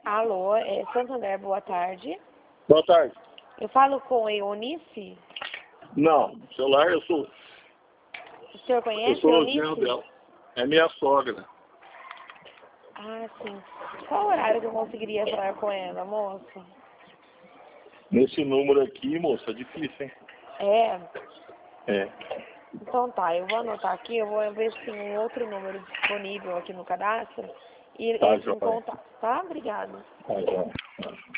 Alô, Santander, boa tarde. Boa tarde. Eu falo com a Eunice? Não, celular eu sou. O senhor conhece Eu sou o Eunice? genro dela. É minha sogra. Ah, sim. Qual horário que eu conseguiria falar com ela, moço? Nesse número aqui, moça, é difícil, hein? É? É. Então tá, eu vou anotar aqui, eu vou ver se tem um outro número disponível aqui no cadastro e Tá, entre em joia. contato, tá? Obrigada. Tá, joia.